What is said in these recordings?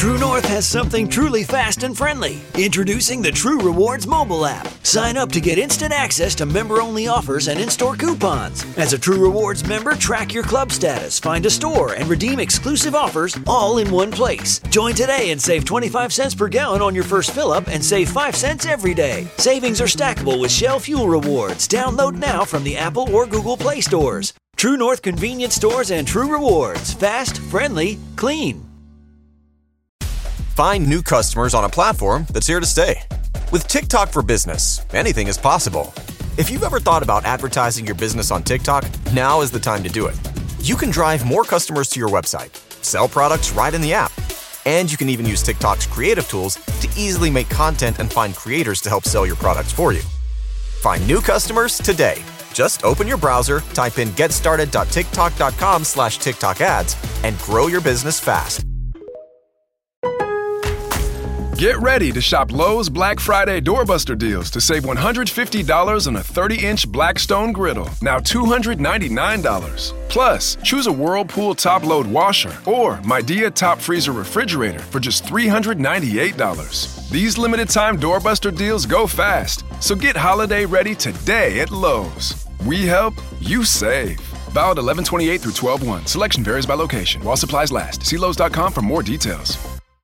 True North has something truly fast and friendly. Introducing the True Rewards mobile app. Sign up to get instant access to member-only offers and in-store coupons. As a True Rewards member, track your club status, find a store, and redeem exclusive offers all in one place. Join today and save 25 cents per gallon on your first fill-up and save 5 cents every day. Savings are stackable with Shell Fuel Rewards. Download now from the Apple or Google Play stores. True North convenience stores and True Rewards. Fast, friendly, clean. Find new customers on a platform that's here to stay. With TikTok for Business, anything is possible. If you've ever thought about advertising your business on TikTok, now is the time to do it. You can drive more customers to your website, sell products right in the app, and you can even use TikTok's creative tools to easily make content and find creators to help sell your products for you. Find new customers today. Just open your browser, type in getstarted.tiktok.com/TikTok ads, and grow your business fast. Get ready to shop Lowe's Black Friday Doorbuster deals to save $150 on a 30-inch Blackstone griddle, now $299. Plus, choose a Whirlpool top-load washer or Midea top freezer refrigerator for just $398. These limited-time Doorbuster deals go fast, so get holiday ready today at Lowe's. We help, you save. Valid 11/28 through 12/1. Selection varies by location. While supplies last. See Lowe's.com for more details.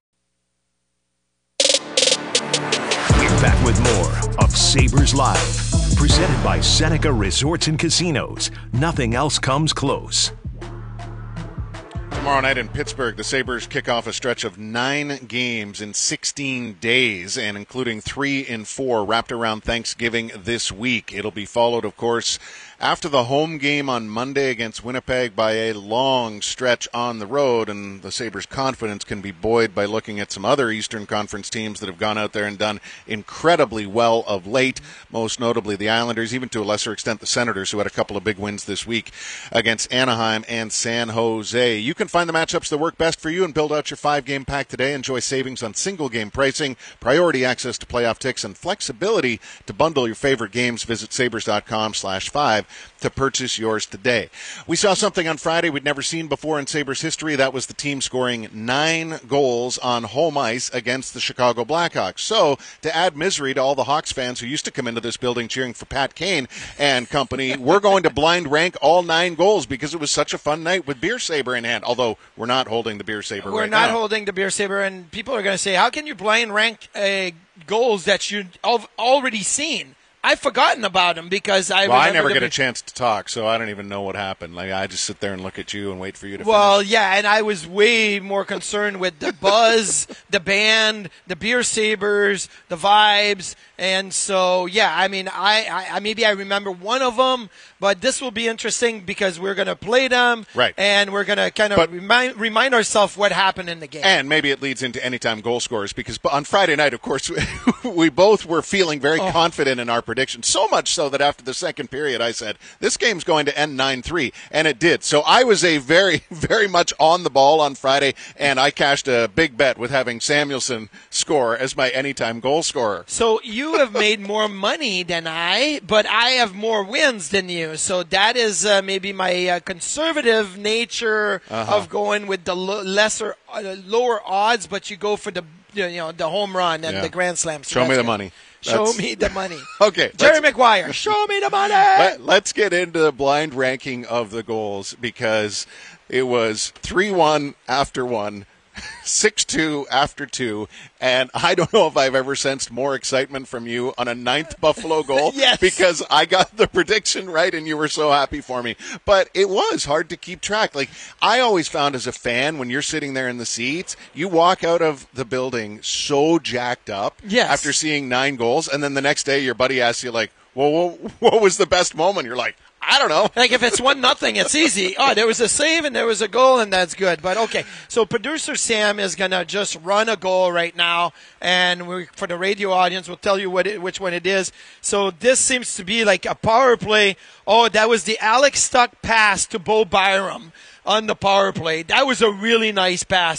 Back with more of Sabres Live, presented by Seneca Resorts and Casinos. Nothing else comes close. Tomorrow night in Pittsburgh, the Sabres kick off a stretch of 9 games in 16 days, and including 3 in 4 wrapped around Thanksgiving this week. It'll be followed, of course, after the home game on Monday against Winnipeg by a long stretch on the road, and the Sabres' confidence can be buoyed by looking at some other Eastern Conference teams that have gone out there and done incredibly well of late, most notably the Islanders, even to a lesser extent the Senators, who had a couple of big wins this week against Anaheim and San Jose. You can find the matchups that work best for you and build out your 5-game pack today. Enjoy savings on single-game pricing, priority access to playoff ticks, and flexibility to bundle your favorite games. Visit sabres.com/5 to purchase yours today. We saw something on Friday we'd never seen before in Sabres history. That was the team scoring 9 goals on home ice against the Chicago Blackhawks. So, to add misery to all the Hawks fans who used to come into this building cheering for Pat Kane and company, we're going to blind rank all 9 goals because it was such a fun night with Beer Saber in hand. Although we're not holding the Beer Saber right now. We're not holding the Beer Saber, and people are going to say, how can you blind rank goals that you've already seen? I've forgotten about them because I never get a chance to talk, so I don't even know what happened. Like, I just sit there and look at you and wait for you to finish. Yeah, and I was way more concerned with the buzz, the band, the Beer Sabers, the vibes, and so, yeah, I mean, I maybe I remember one of them, but this will be interesting because we're going to play them, right, and we're going to kind of remind ourselves what happened in the game. And maybe it leads into anytime goal scorers, because on Friday night, of course, we both were feeling very confident in our prediction, so much so that after the second period I said, this game's going to end 9-3, and it did. So I was a very, very much on the ball on Friday, and I cashed a big bet with having Samuelsson score as my anytime goal scorer. So you have made more money than I, but I have more wins than you. So that is maybe my conservative nature of going with the lower odds, but you go for the home run and the grand slam. So Show me the money. Show me the money. Okay. Jerry Maguire, show me the money. Let's get into the blind ranking of the goals, because it was 3-1 after 1, 6-2 after 2, and I don't know if I've ever sensed more excitement from you on a 9th Buffalo goal. Yes. Because I got the prediction right and you were so happy for me. But it was hard to keep track. Like, I always found as a fan, when you're sitting there in the seats, you walk out of the building so jacked up after seeing 9 goals, and then the next day your buddy asks you, like, well, what was the best moment? You're like, I don't know. Like, if it's 1-0, it's easy. Oh, there was a save and there was a goal, and that's good. But, okay, so producer Sam is going to just run a goal right now, and for the radio audience, we'll tell you which one it is. So this seems to be like a power play. Oh, that was the Alex Stuck pass to Bo Byram on the power play. That was a really nice pass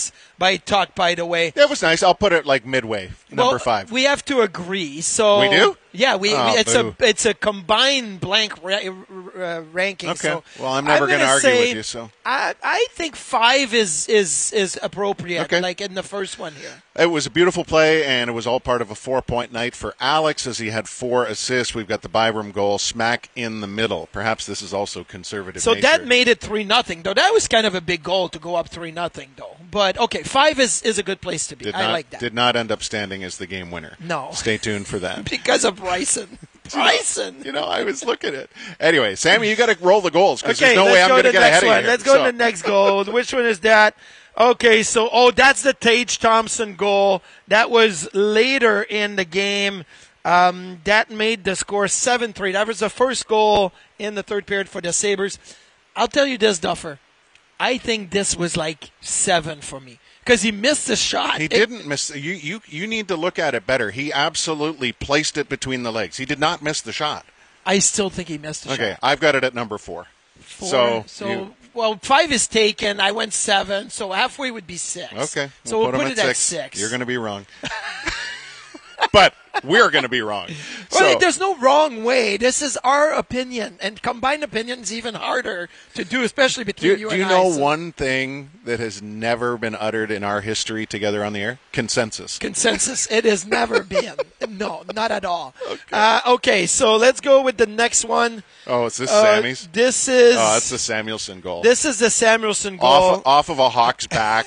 by Tuck, by the way. That was nice. I'll put it like midway, number 5. We have to agree. So we do? Yeah, boo. it's a combined blank ranking. Okay. So well, I'm never going to argue with you. So I think 5 is appropriate. Okay. Like in the first one here. It was a beautiful play, and it was all part of a 4-point night for Alex as he had 4 assists. We've got the Byram goal smack in the middle. Perhaps this is also conservative. So nature. that made it 3-0. Though that was kind of a big goal to go up 3-0. Though, but okay, 5 is a good place to be. I like that. Did not end up standing as the game winner. No. Stay tuned for that. Because of Bryson. I was looking at it. Anyway, Sammy, you got to roll the goals because okay, there's no way I'm going to get ahead of you. Let's go to the next goal. Which one is that? Okay, so that's the Tage Thompson goal. That was later in the game. That made the score 7-3. That was the first goal in the third period for the Sabres. I'll tell you this, Duffer. I think this was like 7 for me. Because he missed the shot. He didn't miss. You need to look at it better. He absolutely placed it between the legs. He did not miss the shot. I still think he missed the shot. Okay, I've got it at number 4. 4. Well, 5 is taken. I went 7, so halfway would be 6. Okay, so we'll put it at 6. You're going to be wrong. But we're going to be wrong. Well, there's no wrong way. This is our opinion, and combined opinion is even harder to do, especially between you and I. Do you know one thing that has never been uttered in our history together on the air? Consensus. Consensus. It has never been. No, not at all. Okay, so let's go with the next one. Oh, is this Sammy's? This is. Oh, that's the Samuelson goal. This is the Samuelson goal. Off of a Hawk's back.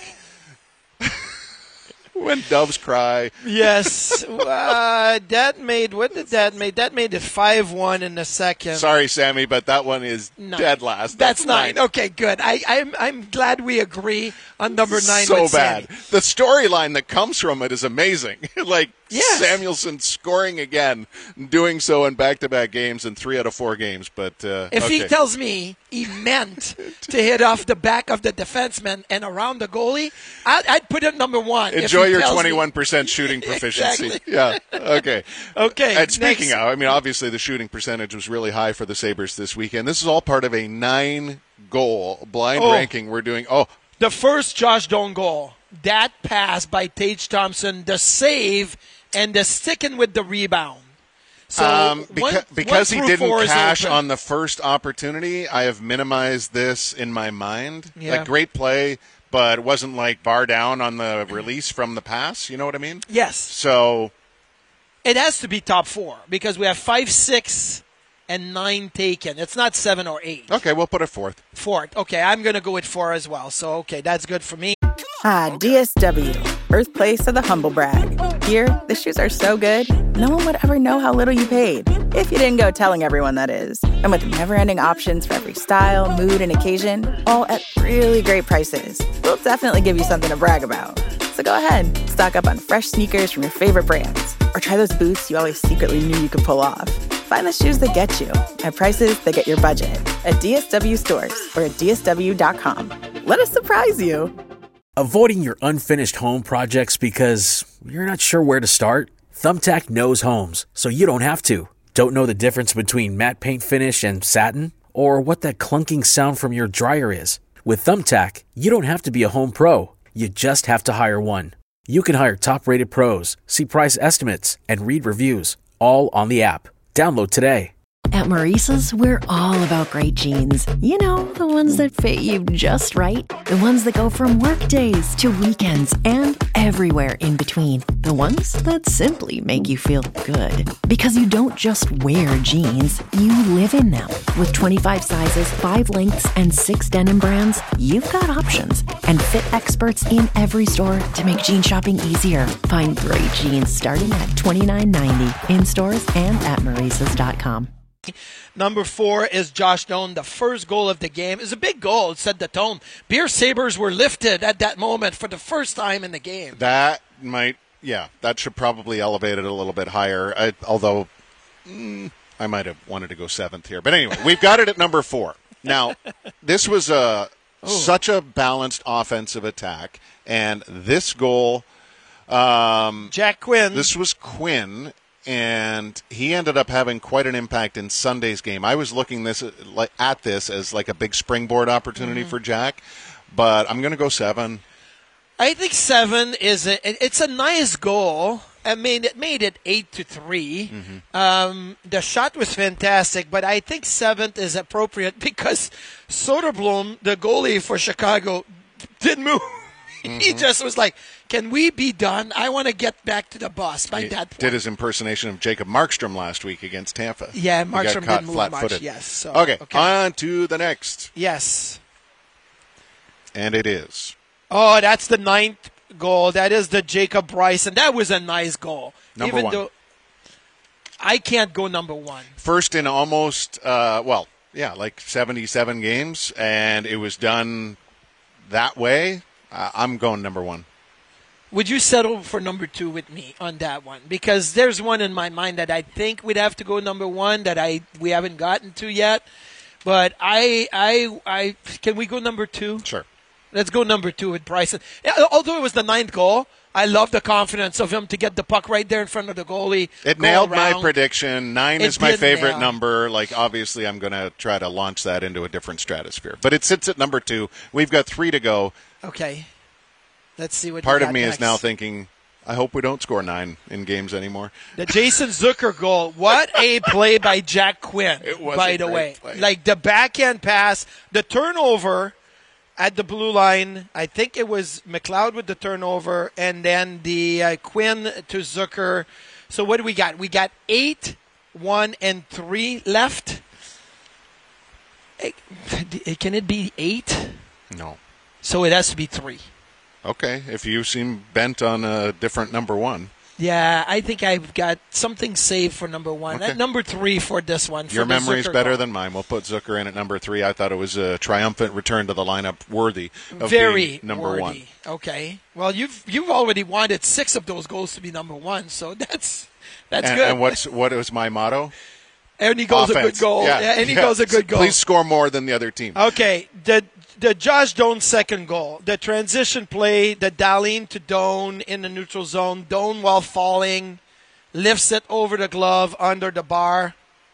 When doves cry. Yes. That made it 5-1 in the second. Sorry, Sammy, but that one is dead last. That's 9. Okay, good. I'm glad we agree on number 9 so with bad. Sammy. The storyline that comes from it is amazing. Yes. Samuelson scoring again, doing so in back-to-back games in 3 out of 4 games. But if he tells me he meant to hit off the back of the defenseman and around the goalie, I'd put it number 1. Enjoy your 21% shooting proficiency. Exactly. Yeah. Okay. Okay. And speaking of, obviously the shooting percentage was really high for the Sabres this weekend. This is all part of a 9-goal blind ranking we're doing. The first Josh Doan goal, that pass by Tage Thompson, the save, and the sticking with the rebound. So because he didn't cash on the first opportunity, I have minimized this in my mind. Yeah. A great play, but it wasn't like bar down on the release from the pass. You know what I mean? Yes. So it has to be top 4 because we have 5, 6, and 9 taken. It's not 7 or 8. Okay, we'll put it 4th. 4th. Okay, I'm going to go with 4 as well. So, okay, that's good for me. DSW, birthplace of the humble brag. Here, the shoes are so good, no one would ever know how little you paid. If you didn't go telling everyone, that is. And with never-ending options for every style, mood, and occasion, all at really great prices, we'll definitely give you something to brag about. So go ahead, stock up on fresh sneakers from your favorite brands, or try those boots you always secretly knew you could pull off. Find the shoes that get you at prices that get your budget at DSW stores or at DSW.com. Let us surprise you. Avoiding your unfinished home projects because you're not sure where to start? Thumbtack knows homes, so you don't have to. Don't know the difference between matte paint finish and satin? Or what that clunking sound from your dryer is? With Thumbtack, you don't have to be a home pro. You just have to hire one. You can hire top-rated pros, see price estimates, and read reviews, all on the app. Download today. At Maurice's, we're all about great jeans. You know, the ones that fit you just right. The ones that go from work days to weekends and everywhere in between. The ones that simply make you feel good. Because you don't just wear jeans, you live in them. With 25 sizes, 5 lengths, and 6 denim brands, you've got options. And fit experts in every store to make jean shopping easier. Find great jeans starting at $29.90 in stores and at Maurices.com. Number 4 is Josh Doan. The first goal of the game is a big goal. It set the tone. Beer Sabres were lifted at that moment for the first time in the game. That should probably elevate it a little bit higher. Although I might have wanted to go 7th here. But anyway, we've got it at number 4. Now, this was such a balanced offensive attack. And this goal, Jack Quinn. This was Quinn. And he ended up having quite an impact in Sunday's game. I was looking at this as like a big springboard opportunity for Jack, but I'm going to go 7. I think 7 is it's a nice goal. I mean, it made it 8-3. The shot was fantastic, but I think 7th is appropriate because Soderblom, the goalie for Chicago, didn't move. He just was like, can we be done? I want to get back to the bus by that point. Did his impersonation of Jacob Markstrom last week against Tampa. Yeah, Markstrom He got didn't caught move much. Yes. So, okay, on to the next. Yes. And it is. Oh, that's the 9th goal. That is the Jacob Bryson. That was a nice goal. Number 1. Though I can't go number 1. First in almost, like 77 games, and it was done that way. I'm going number 1. Would you settle for number 2 with me on that one? Because there's one in my mind that I think we'd have to go number 1 that we haven't gotten to yet. But I can we go number 2? Sure. Let's go number 2 with Bryson. Although it was the 9th goal, I love the confidence of him to get the puck right there in front of the goalie. It nailed my prediction. 9 is my favorite number. Like, obviously, I'm going to try to launch that into a different stratosphere. But it sits at number 2. We've got 3 to go. Okay. Let's see what Part of me next. is now thinking, I hope we don't score 9 in games anymore. The Jason Zucker goal. What a play by Jack Quinn, it was by the way. Like the backhand pass, the turnover at the blue line. I think it was McLeod with the turnover, and then the Quinn to Zucker. So what do we got? We got 8, 1, and 3 left. Can it be 8? No. So it has to be 3. Okay, if you seem bent on a different number 1. Yeah, I think I've got something saved for number 1. Okay. Number 3 for this one. Your memory's better than mine. We'll put Zucker in at number 3. I thought it was a triumphant return to the lineup, worthy of being number worthy. 1. Okay. Well, you've already wanted 6 of those goals to be number 1, so that's good. And what was my motto? Any goal's Offense. a good goal. Yeah. Any goal's a good goal. Please score more than the other team. Okay. The Josh Doan second goal, the transition play, the Dahlin to Doan in the neutral zone, Doan while falling, lifts it over the glove under the bar.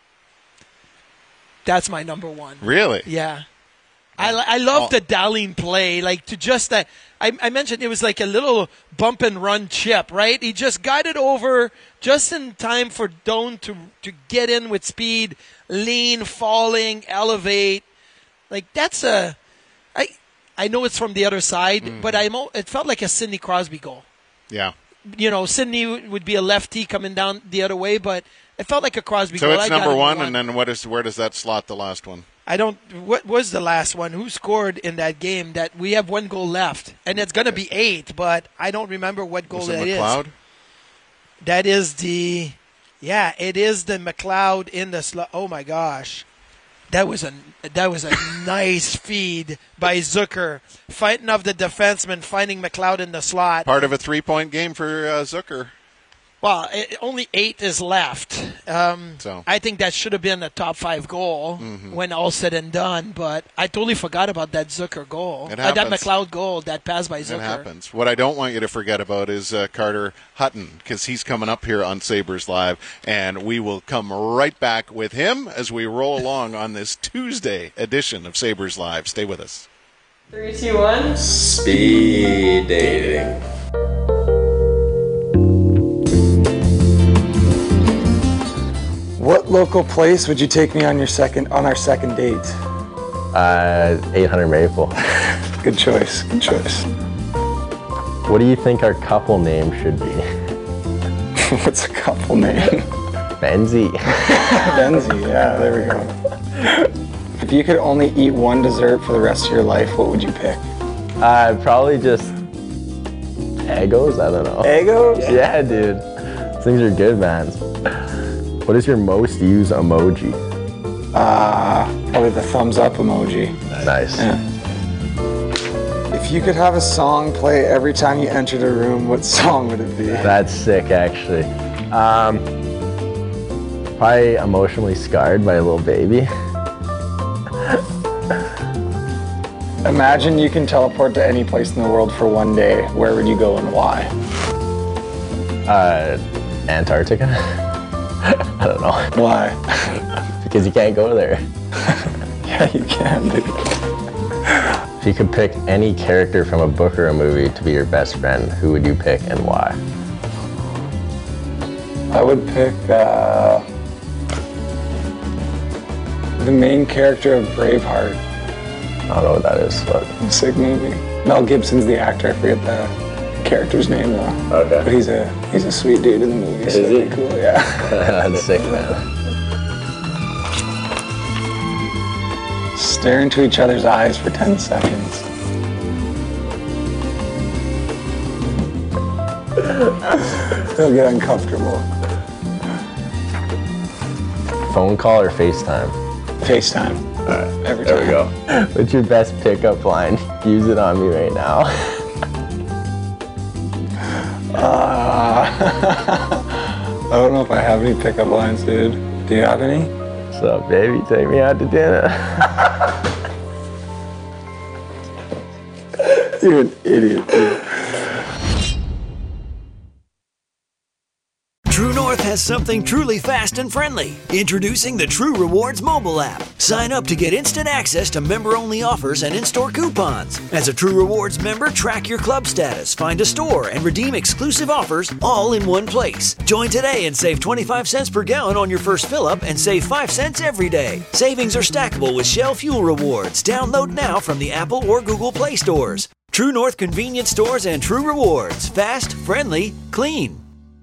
That's my number 1. Really? Yeah. I love the Dahlin play, like to just that. I mentioned it was like a little bump and run chip, right? He just got it over just in time for Doan to get in with speed, lean, falling, elevate. Like that's I know it's from the other side, but it felt like a Sidney Crosby goal. Yeah. You know, Sidney would be a lefty coming down the other way, but it felt like a Crosby goal. So it's number 1, and then where does that slot the last one? What was the last one? Who scored in that game? That we have 1 goal left, and it's going to be 8, but I don't remember what goal that is. McLeod? That is it is the McLeod in the slot. Oh my gosh. That was a nice feed by Zucker, fighting off the defenseman, finding McLeod in the slot. Part of a 3-point game for Zucker. Well, only 8 is left. So I think that should have been a top 5 goal when all said and done. But I totally forgot about that Zucker goal. That McLeod goal, that pass by Zucker. It happens. What I don't want you to forget about is Carter Hutton, because he's coming up here on Sabres Live, and we will come right back with him as we roll along on this Tuesday edition of Sabres Live. Stay with us. 3, 2, 1. Speed dating. What local place would you take me on our second date? 800 Maple. Good choice. Good choice. What do you think our couple name should be? What's a couple name? Benzie. Benzie, yeah, there we go. If you could only eat one dessert for the rest of your life, what would you pick? Probably just Eggos, I don't know. Eggos? Yeah, dude. These things are good, man. What is your most used emoji? Probably the thumbs up emoji. Nice. Yeah. If you could have a song play every time you entered a room, what song would it be? That's sick, actually. Probably Emotionally Scarred by Lil Baby. Imagine you can teleport to any place in the world for one day. Where would you go and why? Antarctica. I don't know. Why? Because you can't go there. Yeah, you can, dude. If you could pick any character from a book or a movie to be your best friend, who would you pick and why? I would pick the main character of Braveheart. I don't know what that is, but... Sick movie. Mel Gibson's the actor. I forget the character's name though. Okay. But he's a sweet dude in the movie. Is he? Cool, yeah. That's sick, man. Stare into each other's eyes for 10 seconds. They'll get uncomfortable. Phone call or FaceTime? FaceTime. All right. Every There time. we go. What's your best pickup line? Use it on me right now. I don't know if I have any pickup lines, dude. Do you have any? What's up, baby? Take me out to dinner. You're an idiot, dude. True North has something truly fast and friendly. Introducing the True Rewards mobile app. Sign up to get instant access to member-only offers and in-store coupons. As a True Rewards member, track your club status, find a store, and redeem exclusive offers all in one place. Join today and save 25 cents per gallon on your first fill-up and save 5 cents every day. Savings are stackable with Shell Fuel Rewards. Download now from the Apple or Google Play stores. True North Convenience Stores and True Rewards. Fast, friendly, clean.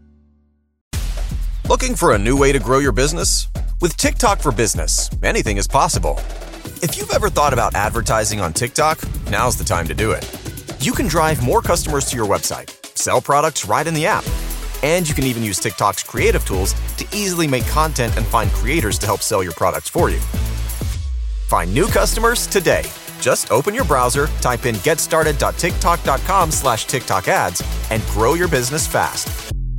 Looking for a new way to grow your business? With TikTok for Business, anything is possible. If you've ever thought about advertising on TikTok, now's the time to do it. You can drive more customers to your website, sell products right in the app, and you can even use TikTok's creative tools to easily make content and find creators to help sell your products for you. Find new customers today. Just open your browser, type in getstarted.tiktok.com/TikTok ads, and grow your business fast.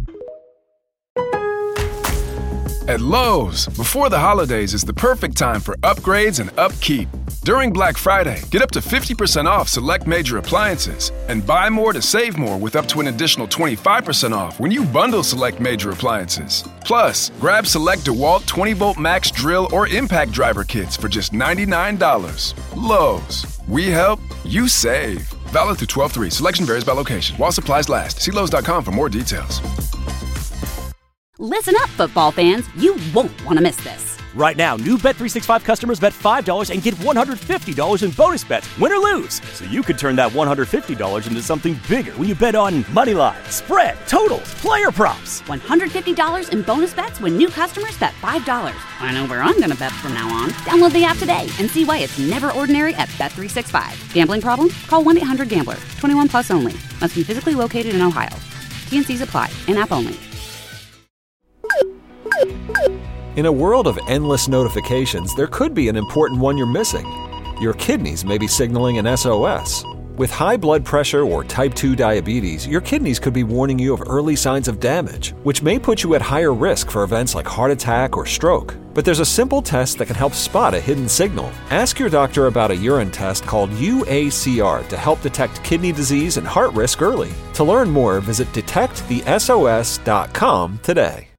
At Lowe's, before the holidays is the perfect time for upgrades and upkeep. During Black Friday, get up to 50% off select major appliances and buy more to save more with up to an additional 25% off when you bundle select major appliances. Plus, grab select DeWalt 20-volt max drill or impact driver kits for just $99. Lowe's. We help, you save. Valid through 12/3. Selection varies by location. While supplies last. See Lowe's.com for more details. Listen up, football fans. You won't want to miss this. Right now, new Bet365 customers bet $5 and get $150 in bonus bets, win or lose. So you could turn that $150 into something bigger when you bet on money line, spread, totals, player props. $150 in bonus bets when new customers bet $5. I know where I'm going to bet from now on. Download the app today and see why it's never ordinary at Bet365. Gambling problem? Call 1-800-GAMBLER. 21 plus only. Must be physically located in Ohio. T&Cs apply. In-app only. In a world of endless notifications, there could be an important one you're missing. Your kidneys may be signaling an SOS. With high blood pressure or type 2 diabetes, your kidneys could be warning you of early signs of damage, which may put you at higher risk for events like heart attack or stroke. But there's a simple test that can help spot a hidden signal. Ask your doctor about a urine test called UACR to help detect kidney disease and heart risk early. To learn more, visit detectthesos.com today.